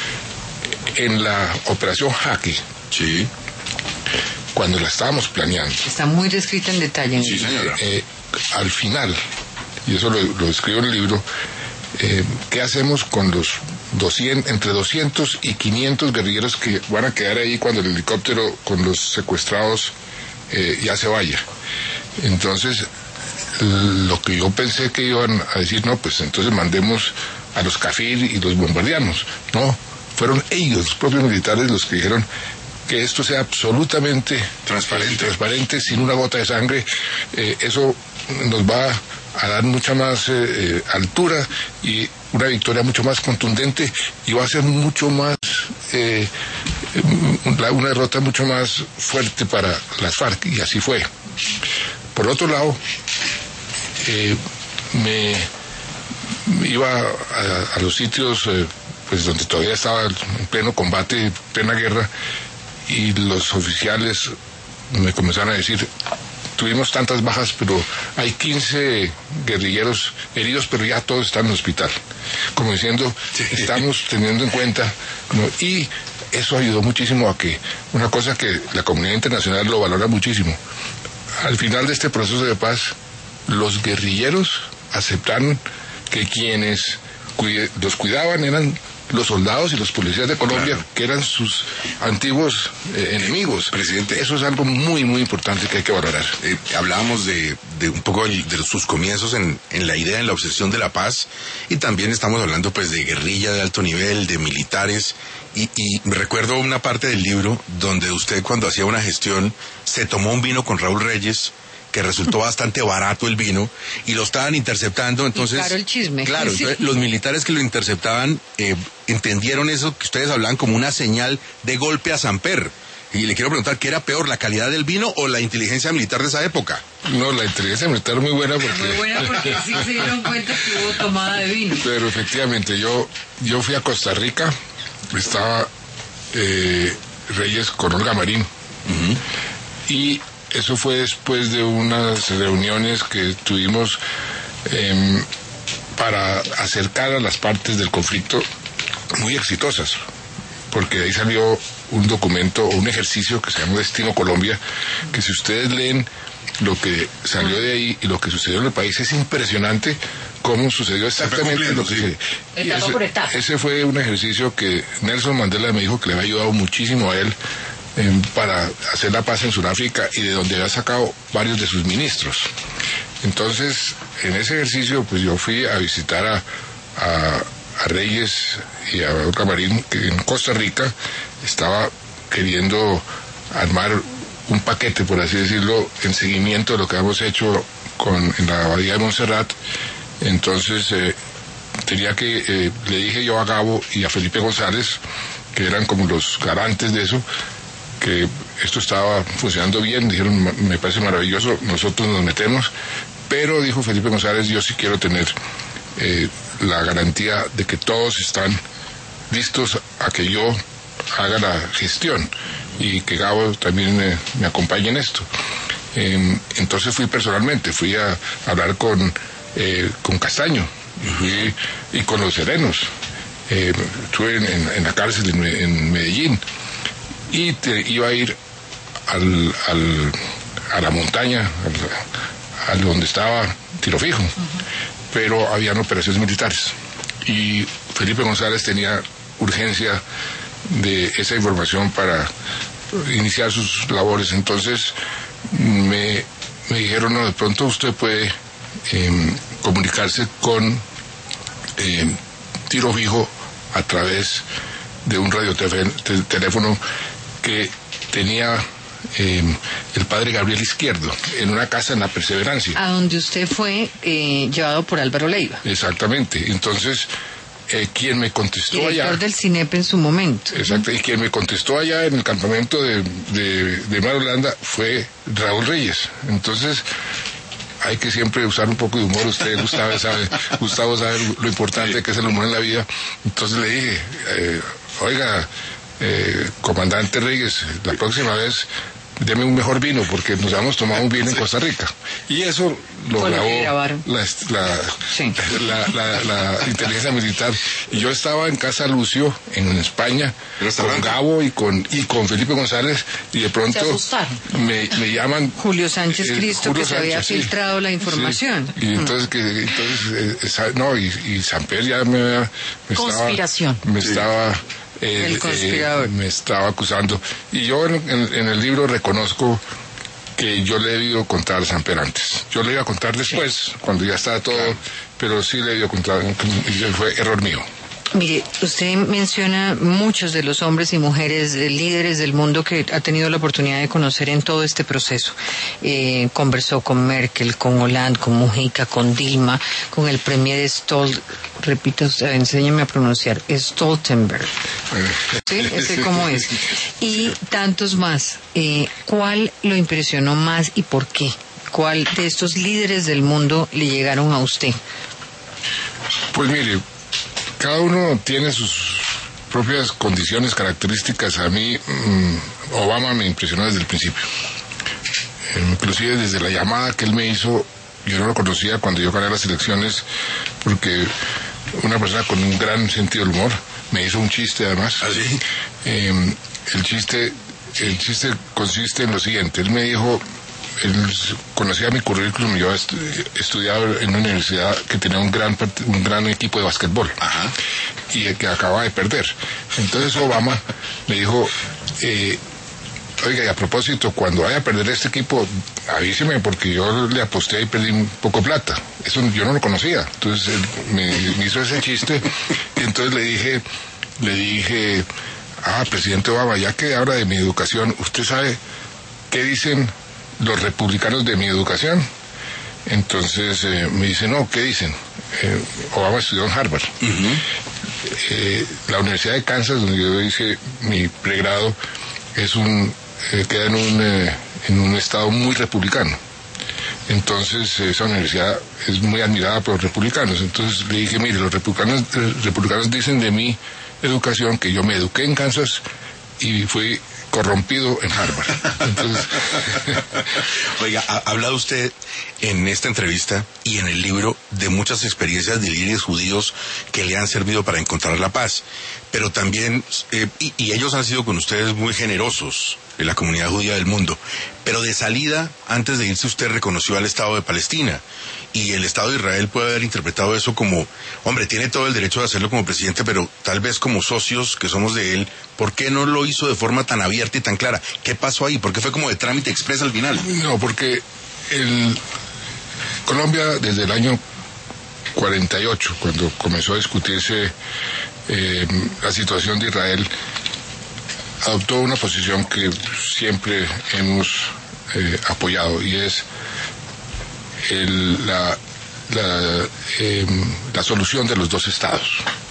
En la operación Jaque, sí, cuando la estábamos planeando. Está muy descrita en detalle. Sí, señora. Eh, al final, y eso lo, lo escribo en el libro, eh, ¿qué hacemos con los doscientos, entre doscientos y quinientos guerrilleros que van a quedar ahí cuando el helicóptero con los secuestrados eh, ya se vaya? Entonces, lo que yo pensé que iban a decir, no, pues entonces mandemos a los Kafir y los bombardeamos. No, fueron ellos, los propios militares, los que dijeron que esto sea absolutamente transparente, eh, transparente, sin una gota de sangre. Eh, eso nos va a dar mucha más eh, eh, altura y una victoria mucho más contundente, y va a ser mucho más eh, una derrota mucho más fuerte para las FARC, y así fue. Por otro lado, eh, me, me iba a, a los sitios eh, pues donde todavía estaba en pleno combate, plena guerra, y los oficiales me comenzaron a decir, tuvimos tantas bajas, pero hay quince guerrilleros heridos, pero ya todos están en el hospital. Como diciendo, estamos teniendo en cuenta, ¿no? Y eso ayudó muchísimo a que, una cosa que la comunidad internacional lo valora muchísimo, al final de este proceso de paz, los guerrilleros aceptaron que quienes cuide, los cuidaban eran los soldados y los policías de Colombia, claro, que eran sus antiguos eh, enemigos. Presidente, eso es algo muy, muy importante que hay que valorar. Eh, hablábamos de, de un poco de, de sus comienzos en, en la idea, en la obsesión de la paz, y también estamos hablando pues de guerrilla de alto nivel, de militares, y, y me recuerdo una parte del libro donde usted, cuando hacía una gestión, se tomó un vino con Raúl Reyes, que resultó bastante barato el vino, y lo estaban interceptando, entonces... Y claro, el chisme. Claro, sí. Entonces, los militares que lo interceptaban eh, entendieron eso que ustedes hablaban como una señal de golpe a Samper. Y le quiero preguntar, ¿qué era peor, la calidad del vino o la inteligencia militar de esa época? No, la inteligencia militar muy buena porque... Muy buena porque sí se dieron cuenta que hubo tomada de vino. Pero efectivamente, yo, yo fui a Costa Rica, estaba eh, Reyes con Olga Marín, uh-huh, y... eso fue después de unas reuniones que tuvimos eh, para acercar a las partes del conflicto, muy exitosas, porque de ahí salió un documento o un ejercicio que se llamó Destino Colombia, que si ustedes leen lo que salió de ahí y lo que sucedió en el país, es impresionante cómo sucedió exactamente lo que se... Etapa por etapa. Ese fue un ejercicio que Nelson Mandela me dijo que le había ayudado muchísimo a él Eh, para hacer la paz en Sudáfrica, y de donde había sacado varios de sus ministros. Entonces, en ese ejercicio, pues yo fui a visitar a, a, a Reyes y a Olga Marín, que en Costa Rica estaba queriendo armar un paquete, por así decirlo, en seguimiento de lo que hemos hecho con, en la Abadía de Montserrat. Entonces, eh, tenía que, eh, le dije yo a Gabo y a Felipe González, que eran como los garantes de eso, que esto estaba funcionando bien. Dijeron, me parece maravilloso, nosotros nos metemos, pero dijo Felipe González, yo sí quiero tener eh, la garantía de que todos están listos a que yo haga la gestión y que Gabo también eh, me acompañe en esto. Eh, entonces fui personalmente, fui a, a hablar con, eh, con Castaño, y, fui, y con los serenos. Eh, estuve en, en, en la cárcel en, en Medellín, y te, iba a ir al, al, a la montaña, al, al donde estaba Tiro Fijo, uh-huh, pero habían operaciones militares, y Felipe González tenía urgencia de esa información para iniciar sus labores. Entonces me, me dijeron, no, de pronto usted puede eh, comunicarse con eh, tiro fijo a través de un radioteléfono que tenía eh, el padre Gabriel Izquierdo en una casa en La Perseverancia. A donde usted fue eh, llevado por Álvaro Leiva. Exactamente. Entonces, eh, quien me contestó Director allá... del CINEP en su momento. Exacto. Y quien me contestó allá en el campamento de, de, de Mar Holanda fue Raúl Reyes. Entonces... hay que siempre usar un poco de humor. Usted, Gustavo, sabe, Gustavo sabe lo importante que es el humor en la vida. Entonces le dije, eh, oiga, eh, comandante Reyes, la próxima vez deme un mejor vino, porque nos habíamos tomado un vino en Costa Rica. Y eso lo Fue lo grabó que grabaron. la, la, Sí. la, la, la inteligencia militar. Y yo estaba en Casa Lucio, en España, con Gabo y con, y con Felipe González, y de pronto Se asustaron. me, me llaman... Julio Sánchez eh, Cristo, Julio que se había Sánchez, sí. filtrado la información. Sí. Y entonces, que, entonces eh, esa- no, y, y Samper ya me, me Conspiración. estaba... Me Sí. estaba eh, El conspirador. eh, me estaba acusando. Y yo en, en- en el libro reconozco que yo le he debido contar a Samper antes. Yo le iba a contar después, cuando ya estaba todo, pero sí le he debido contar, y fue error mío. Mire, usted menciona muchos de los hombres y mujeres eh, líderes del mundo que ha tenido la oportunidad de conocer en todo este proceso. Eh, conversó con Merkel, con Hollande, con Mujica, con Dilma, con el premier Stol, repito, usted, enséñeme a pronunciar, Stoltenberg. ¿Sí? ¿Ese cómo es? Y tantos más. Eh, ¿Cuál lo impresionó más y por qué? ¿Cuál de estos líderes del mundo le llegaron a usted? Pues mire, cada uno tiene sus propias condiciones, características. A mí, mmm, Obama me impresionó desde el principio. Eh, inclusive desde la llamada que él me hizo, yo no lo conocía cuando yo gané las elecciones, porque una persona con un gran sentido del humor me hizo un chiste además. ¿Ah, sí? Eh, el chiste, el chiste consiste en lo siguiente. Él me dijo, él conocía mi currículum, yo he estu- estudiado en una universidad que tenía un gran part- un gran equipo de básquetbol. Ajá. Y que acababa de perder. Entonces Obama me dijo, eh, oiga, y a propósito, cuando vaya a perder este equipo, avíseme, porque yo le aposté y perdí un poco de plata. Eso yo no lo conocía. Entonces él me, me hizo ese chiste, y entonces le dije, le dije, ah, presidente Obama, ya que habla de mi educación, ¿usted sabe qué dicen los republicanos de mi educación? Entonces eh, me dice, no, ¿qué dicen? Eh, Obama estudió en Harvard. Eh, la Universidad de Kansas, donde yo hice mi pregrado, es un eh, queda en un eh, en un estado muy republicano. Entonces esa universidad es muy admirada por los republicanos. Entonces le dije, mire, los republicanos eh, republicanos dicen de mi educación que yo me eduqué en Kansas y fui corrompido en Harvard. Entonces, Oiga, ha ha hablado usted en esta entrevista y en el libro de muchas experiencias de líderes judíos que le han servido para encontrar la paz, pero también, eh, y, y ellos han sido con ustedes muy generosos en la comunidad judía del mundo, pero de salida, antes de irse usted reconoció al Estado de Palestina, y el Estado de Israel puede haber interpretado eso como, hombre, tiene todo el derecho de hacerlo como presidente, pero tal vez como socios que somos de él, ¿por qué no lo hizo de forma tan abierta y tan clara? ¿Qué pasó ahí? ¿Por qué fue como de trámite express al final? no, porque el Colombia desde el año cuarenta y ocho, cuando comenzó a discutirse eh, la situación de Israel, adoptó una posición que siempre hemos eh, apoyado, y es el, la, la, eh, la solución de los dos estados.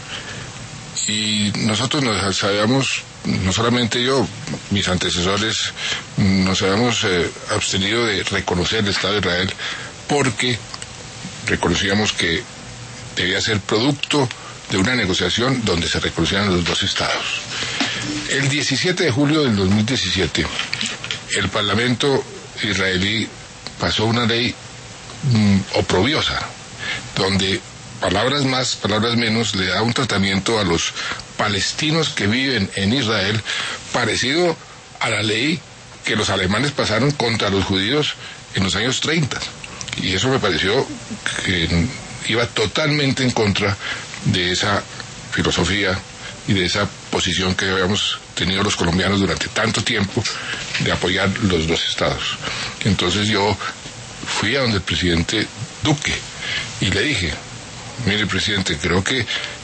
Y nosotros nos habíamos, no solamente yo, mis antecesores, nos habíamos eh, abstenido de reconocer el Estado de Israel porque reconocíamos que debía ser producto de una negociación donde se reconocieran los dos estados. El diecisiete de julio del dos mil diecisiete, el Parlamento israelí pasó una ley mm, oprobiosa, donde palabras más, palabras menos, le da un tratamiento a los palestinos que viven en Israel parecido a la ley que los alemanes pasaron contra los judíos en los años treinta. Y eso me pareció que iba totalmente en contra de esa filosofía y de esa posición que habíamos tenido los colombianos durante tanto tiempo de apoyar los dos estados. Entonces yo fui a donde el presidente Duque y le dije, mire, presidente, creo que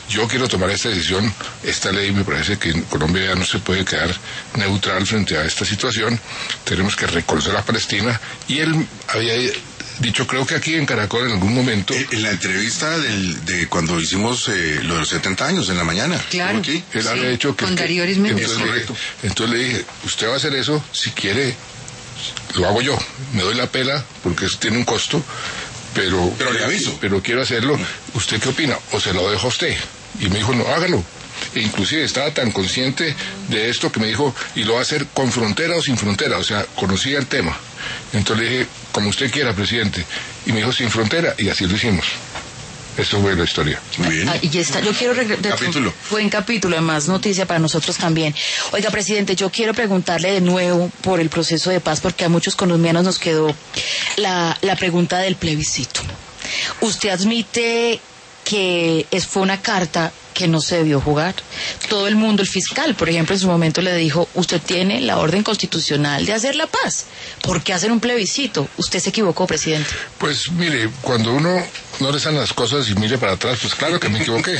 yo quiero tomar esta decisión, esta ley me parece que Colombia ya no se puede quedar neutral frente a esta situación, tenemos que reconocer a Palestina, y él había dicho, creo que aquí en Caracol en algún momento... En la entrevista del, de cuando hicimos eh, lo de los setenta años, en la mañana. Claro. Aquí. Él Sí, había dicho que... con que- Darío Arismendi. entonces, le, entonces le dije, usted va a hacer eso, si quiere, lo hago yo, me doy la pela, porque eso tiene un costo, pero... Pero le aviso. Pero quiero hacerlo, ¿usted qué opina? O se lo dejo a usted. Y me dijo, no, hágalo. E inclusive estaba tan consciente de esto que me dijo, y lo va a hacer con frontera o sin frontera, o sea, conocía el tema. Entonces le dije, como usted quiera, presidente. Y me dijo, sin frontera, y así lo hicimos. Eso fue la historia. Muy bien. Ah, y ya está, yo quiero regresar. Capítulo. Buen capítulo, además noticia para nosotros también. Oiga, presidente, yo quiero preguntarle de nuevo por el proceso de paz, porque a muchos colombianos nos quedó la, la pregunta del plebiscito. ¿Usted admite que es, fue una carta que no se debió jugar? Todo el mundo, el fiscal, por ejemplo, en su momento le dijo, usted tiene la orden constitucional de hacer la paz. ¿Por qué hacer un plebiscito? ¿Usted se equivocó, presidente? Pues mire, cuando uno no le salen las cosas y mire para atrás, pues claro que me equivoqué.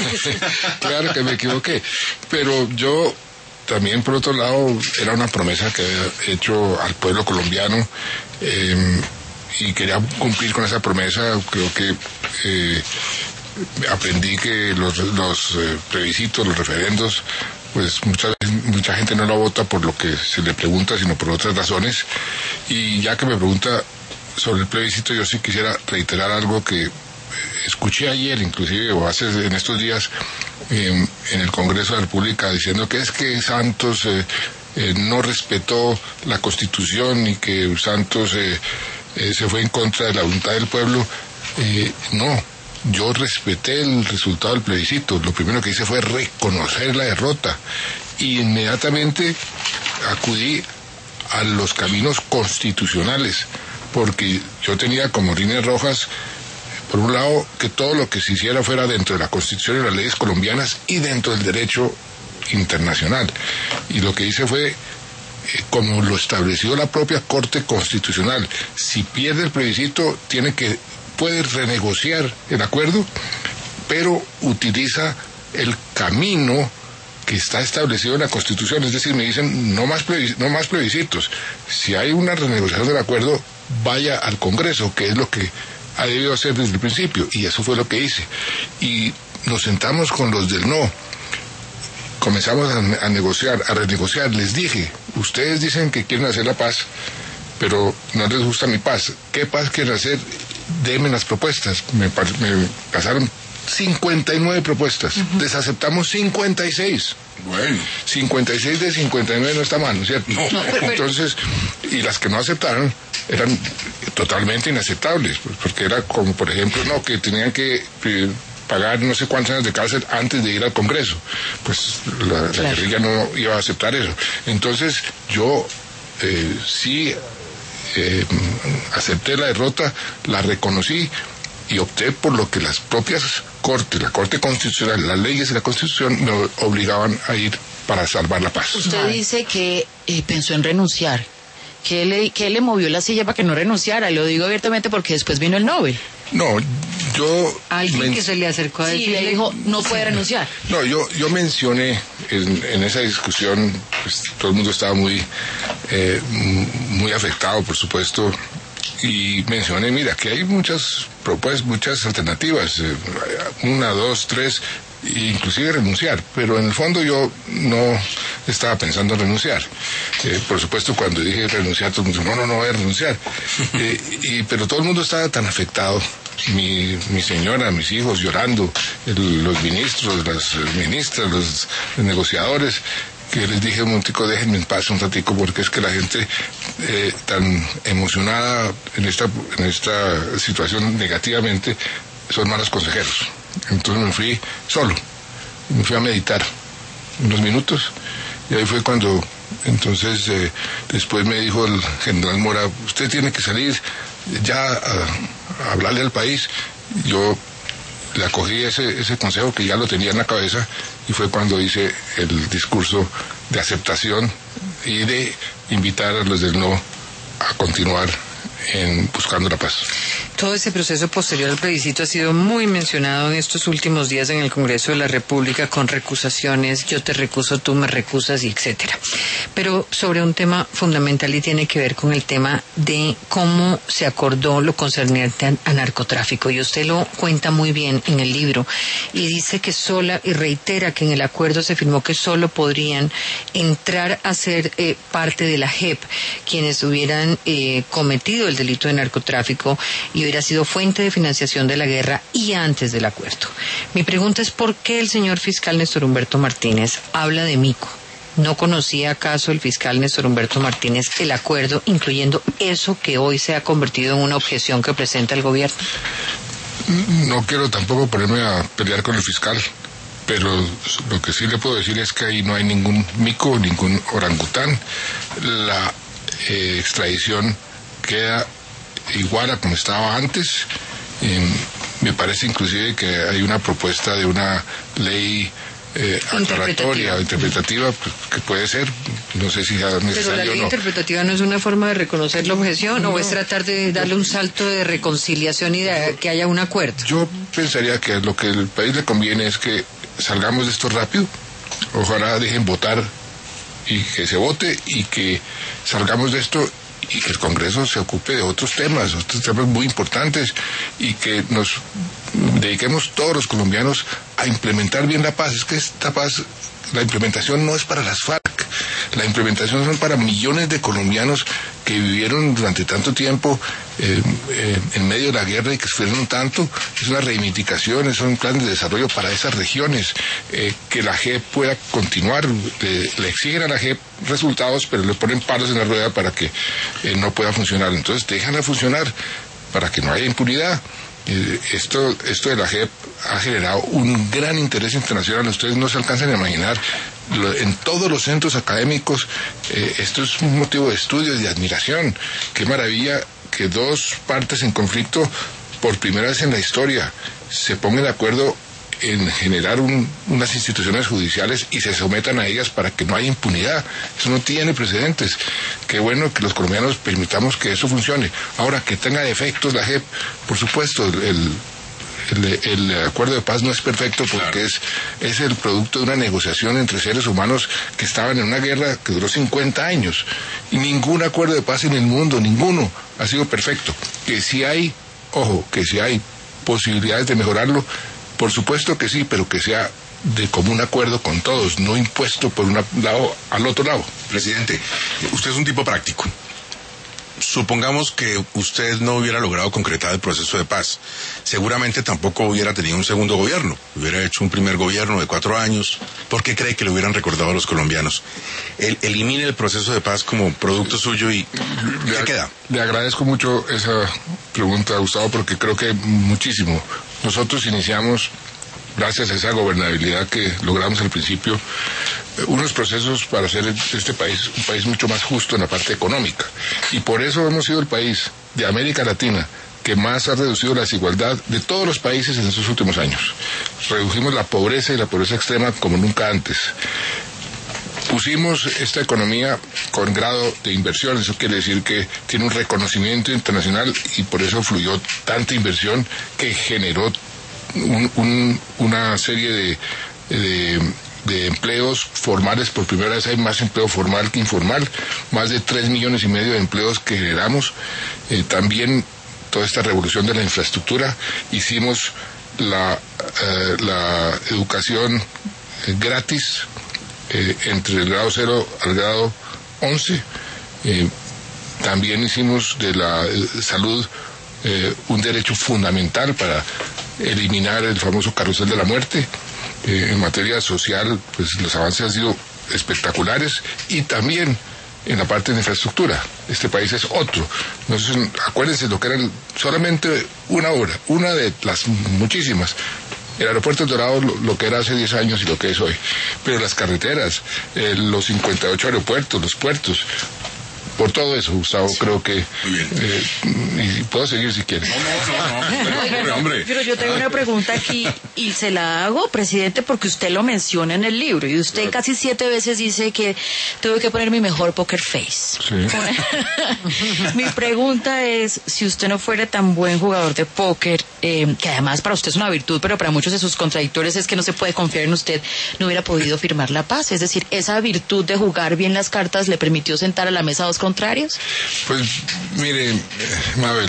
Claro que me equivoqué. Pero yo también, por otro lado, era una promesa que había hecho al pueblo colombiano, eh, y quería cumplir con esa promesa. Creo que eh, aprendí que los, los eh, plebiscitos, los referendos, pues mucha, mucha gente no lo vota por lo que se le pregunta, sino por otras razones. Y ya que me pregunta sobre el plebiscito, yo sí quisiera reiterar algo que escuché ayer, inclusive, o hace en estos días, eh, en el Congreso de la República, diciendo que es que Santos eh, eh, no respetó la Constitución y que Santos eh, eh, se fue en contra de la voluntad del pueblo. Eh, no, yo respeté el resultado del plebiscito. Lo primero que hice fue reconocer la derrota y inmediatamente acudí a los caminos constitucionales, porque yo tenía como líneas rojas, por un lado, que todo lo que se hiciera fuera dentro de la Constitución y las leyes colombianas y dentro del derecho internacional. Y lo que hice fue, eh, como lo estableció la propia Corte Constitucional, si pierde el plebiscito, tiene que, puede renegociar el acuerdo, pero utiliza el camino que está establecido en la Constitución. Es decir, me dicen, no más plebiscitos, no más plebiscitos. Si hay una renegociación del acuerdo, vaya al Congreso, que es lo que ha debido hacer desde el principio, y eso fue lo que hice. Y nos sentamos con los del no, comenzamos a, a negociar, a renegociar. Les dije, ustedes dicen que quieren hacer la paz, pero no les gusta mi paz. ¿Qué paz quieren hacer? Denme las propuestas. Me, me pasaron cincuenta y nueve propuestas, uh-huh. Desaceptamos cincuenta y seis. Bueno, cincuenta y seis de cincuenta y nueve no está mal, ¿no es cierto? No. Entonces, y las que no aceptaron eran totalmente inaceptables, pues, porque era como, por ejemplo, no, que tenían que eh, pagar no sé cuántos años de cárcel antes de ir al Congreso. Pues la, la claro. guerrilla no iba a aceptar eso. Entonces, yo eh, sí eh, acepté la derrota, la reconocí y opté por lo que las propias cortes, la Corte Constitucional, las leyes de la Constitución me obligaban a ir para salvar la paz. Usted dice que eh, pensó en renunciar. ¿Qué le, ¿Qué le movió la silla para que no renunciara? Lo digo abiertamente porque después vino el Nobel. No, yo... Alguien men- que se le acercó a Sí, decirle... le dijo, no puede renunciar. No, yo, yo mencioné en, en esa discusión, pues, todo el mundo estaba muy, eh, muy afectado, por supuesto, y mencioné, mira, que hay muchas propuestas, muchas alternativas, eh, una, dos, tres, inclusive renunciar, pero en el fondo yo no estaba pensando en renunciar. Eh, por supuesto, cuando dije renunciar, todo el mundo dijo, no, no, no voy a renunciar. Eh, y, pero todo el mundo estaba tan afectado, mi, mi señora, mis hijos llorando, el, los ministros, las ministras, los, los negociadores, que les dije un momentico, déjenme en paz un ratico, porque es que la gente eh, tan emocionada en esta, en esta situación negativamente son malos consejeros. Entonces me fui solo, me fui a meditar unos minutos, y ahí fue cuando, entonces, eh, después me dijo el general Mora, usted tiene que salir ya a, a hablarle al país. Yo le acogí ese, ese consejo que ya lo tenía en la cabeza, y fue cuando hice el discurso de aceptación y de invitar a los del no a continuar en buscando la paz. Todo ese proceso posterior al plebiscito ha sido muy mencionado en estos últimos días en el Congreso de la República, con recusaciones, yo te recuso, tú me recusas, y etcétera. Pero sobre un tema fundamental, y tiene que ver con el tema de cómo se acordó lo concerniente a, a narcotráfico. Y usted lo cuenta muy bien en el libro, y dice que sola, y reitera que en el acuerdo se firmó que solo podrían entrar a ser eh, parte de la J E P quienes hubieran eh, cometido el delito de narcotráfico y hubiera sido fuente de financiación de la guerra y antes del acuerdo. Mi pregunta es ¿por qué el señor fiscal Néstor Humberto Martínez habla de mico? ¿No conocía acaso el fiscal Néstor Humberto Martínez el acuerdo, incluyendo eso que hoy se ha convertido en una objeción que presenta el gobierno? No quiero tampoco ponerme a pelear con el fiscal, pero lo que sí le puedo decir es que ahí no hay ningún mico, ningún orangután. La eh, extradición queda igual a como estaba antes. Eh, me parece inclusive que hay una propuesta de una ley eh, aclaratoria o interpretativa, pues, que puede ser, no sé si es necesario. Pero la ley o no. interpretativa no es una forma de reconocer la objeción, no, o es tratar de darle un salto de reconciliación y de que haya un acuerdo. Yo pensaría que lo que al país le conviene es que salgamos de esto rápido, ojalá dejen votar y que se vote y que salgamos de esto y que el Congreso se ocupe de otros temas, otros temas muy importantes, y que nos dediquemos todos los colombianos a implementar bien la paz. Es que esta paz, la implementación no es para las FARC, la implementación son para millones de colombianos que vivieron durante tanto tiempo eh, eh, en medio de la guerra y que sufrieron tanto. Es una reivindicación, es un plan de desarrollo para esas regiones, eh, que la J E P pueda continuar. Le, le exigen a la J E P resultados, pero le ponen palos en la rueda para que eh, no pueda funcionar. Entonces déjanla funcionar para que no haya impunidad. Eh, esto, esto de la J E P ha generado un gran interés internacional. Ustedes no se alcanzan a imaginar. En todos los centros académicos eh, esto es un motivo de estudio y de admiración. Qué maravilla que dos partes en conflicto, por primera vez en la historia, se pongan de acuerdo en generar un, unas instituciones judiciales y se sometan a ellas para que no haya impunidad. Eso no tiene precedentes. Qué bueno que los colombianos permitamos que eso funcione. Ahora, que tenga defectos la J E P, por supuesto, el El, el acuerdo de paz no es perfecto porque claro. es, es el producto de una negociación entre seres humanos que estaban en una guerra que duró cincuenta años, y ningún acuerdo de paz en el mundo, ninguno, ha sido perfecto. Que si hay, ojo, que si hay posibilidades de mejorarlo, por supuesto que sí, pero que sea de común acuerdo con todos, no impuesto por un lado al otro lado. Presidente, usted es un tipo práctico. Supongamos que usted no hubiera logrado concretar el proceso de paz. Seguramente tampoco hubiera tenido un segundo gobierno. Hubiera hecho un primer gobierno de cuatro años. ¿Por qué cree que lo hubieran recordado a los colombianos? El, elimine el proceso de paz como producto suyo y ¿qué le, queda? Le agradezco mucho esa pregunta, Gustavo, porque creo que muchísimo. Nosotros iniciamos, gracias a esa gobernabilidad que logramos al principio, unos procesos para hacer este país un país mucho más justo en la parte económica. Y por eso hemos sido el país de América Latina que más ha reducido la desigualdad de todos los países en estos últimos años. Redujimos la pobreza y la pobreza extrema como nunca antes. Pusimos esta economía con grado de inversión, eso quiere decir que tiene un reconocimiento internacional y por eso fluyó tanta inversión que generó un, un, una serie de... de de empleos formales. Por primera vez hay más empleo formal que informal, más de tres millones y medio de empleos que generamos. Eh, también toda esta revolución de la infraestructura, hicimos la, eh, la educación eh, gratis eh, entre el grado cero al grado once. Eh, también hicimos de la eh, salud eh, un derecho fundamental para eliminar el famoso carrusel de la muerte. Eh, en materia social, pues los avances han sido espectaculares, y también en la parte de infraestructura. Este país es otro. Entonces, acuérdense lo que era solamente una obra, una de las muchísimas. El aeropuerto del Dorado, lo, lo que era hace diez años y lo que es hoy. Pero las carreteras, eh, los cincuenta y ocho aeropuertos, los puertos, por todo eso, Gustavo, sí. Creo que... Muy bien. Eh, y puedo seguir si quieres. No, no, no, no, hombre, hombre. Pero yo tengo una pregunta aquí y se la hago, presidente, porque usted lo menciona en el libro y usted casi siete veces dice que tuve que poner mi mejor poker face. Sí. Mi pregunta es, si usted no fuera tan buen jugador de póker, eh, que además para usted es una virtud, pero para muchos de sus contradictores es que no se puede confiar en usted, no hubiera podido firmar la paz. Es decir, esa virtud de jugar bien las cartas le permitió sentar a la mesa a dos contrarios. Pues mire, eh, Mabel,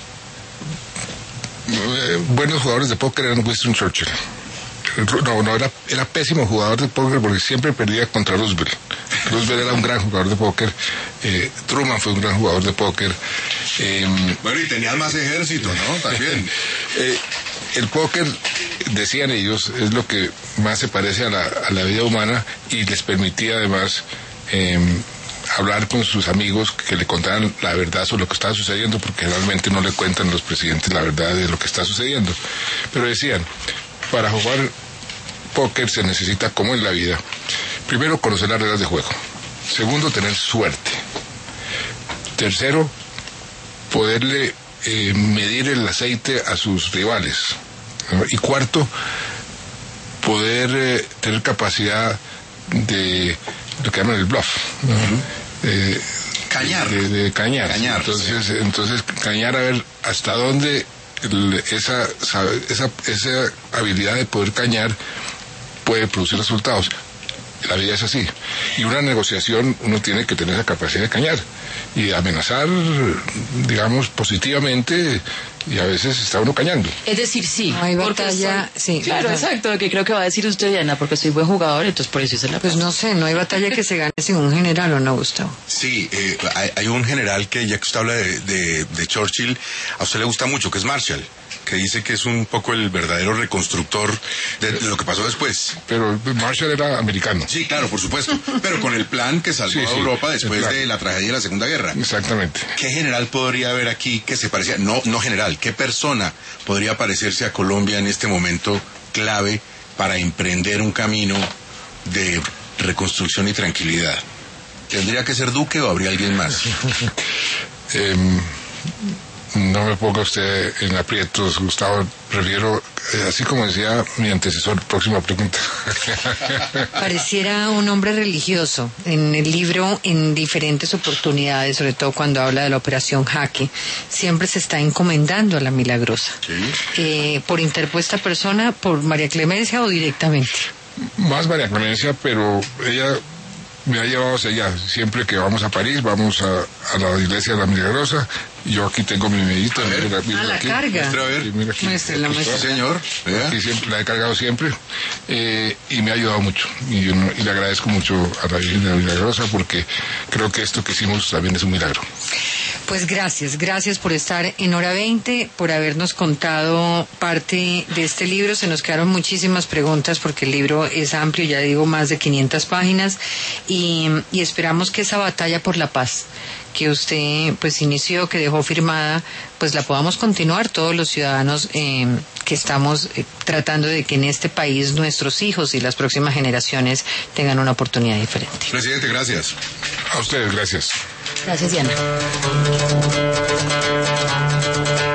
eh, buenos jugadores de póker eran Winston Churchill. No, no, era, era pésimo jugador de póker porque siempre perdía contra Roosevelt. Roosevelt era un gran jugador de póker, eh, Truman fue un gran jugador de póker. Eh, bueno, y tenían más ejército, ¿no? También. eh, el póker, decían ellos, es lo que más se parece a la, a la vida humana y les permitía además eh, hablar con sus amigos que le contaran la verdad sobre lo que estaba sucediendo, porque realmente no le cuentan los presidentes la verdad de lo que está sucediendo. Pero decían, para jugar póker se necesita, como en la vida, primero conocer las reglas de juego, segundo tener suerte, tercero poderle eh, medir el aceite a sus rivales, ¿no? Y cuarto, poder eh, tener capacidad de lo que llaman el bluff, ¿no? Uh-huh. eh, cañar de, de cañar, cañar entonces sí. entonces cañar a ver hasta dónde esa, esa esa habilidad de poder cañar puede producir resultados. La vida es así. Y una negociación, uno tiene que tener esa capacidad de cañar y amenazar, digamos, positivamente, y a veces está uno cañando. Es decir, sí. No hay batalla, soy... sí. Claro, exacto, que creo que va a decir usted, Diana, porque soy buen jugador, entonces por eso hice la Pues no sé, no hay batalla que se gane sin un general, ¿o no, Gustavo? Sí, eh, hay, hay un general que, ya que usted habla de, de, de Churchill, a usted le gusta mucho, que es Marshall, que dice que es un poco el verdadero reconstructor de, de lo que pasó después. Pero Marshall era americano. Sí, claro, por supuesto, pero con el plan que salvó sí, a sí, Europa después de la tragedia de la Segunda Guerra. Exactamente. ¿Qué general podría haber aquí que se parecía? No, no general, ¿qué persona podría parecerse a Colombia en este momento clave para emprender un camino de reconstrucción y tranquilidad? ¿Tendría que ser Duque o habría alguien más? eh, No me ponga usted en aprietos, Gustavo. Prefiero, eh, así como decía mi antecesor, próxima pregunta. Pareciera un hombre religioso. En el libro, en diferentes oportunidades, sobre todo cuando habla de la operación Jaque, siempre se está encomendando a la Milagrosa. ¿Sí? Eh, ¿Por interpuesta persona, por María Clemencia o directamente? Más María Clemencia, pero ella me ha llevado hacia allá. Siempre que vamos a París, vamos a, a la iglesia de la Milagrosa. Yo aquí tengo mi medita. A ver. Mira, mira Ah, la aquí. carga. Muestra, a ver. Sí, mira aquí. Muéstrela, Aquí está. muéstrela. Sí, señor. ¿Vea? Aquí siempre, la he cargado siempre, eh, y me ha ayudado mucho. Y, yo no- y le agradezco mucho a la Virgen de la Milagrosa, porque creo que esto que hicimos también es un milagro. Pues gracias, gracias por estar en Hora veinte, por habernos contado parte de este libro. Se nos quedaron muchísimas preguntas porque el libro es amplio, ya digo, más de quinientas páginas, y, y esperamos que esa batalla por la paz que usted pues inició, que dejó firmada, pues la podamos continuar todos los ciudadanos eh, que estamos eh, tratando de que en este país nuestros hijos y las próximas generaciones tengan una oportunidad diferente. Presidente, gracias. A ustedes, gracias. Gracias, Diana.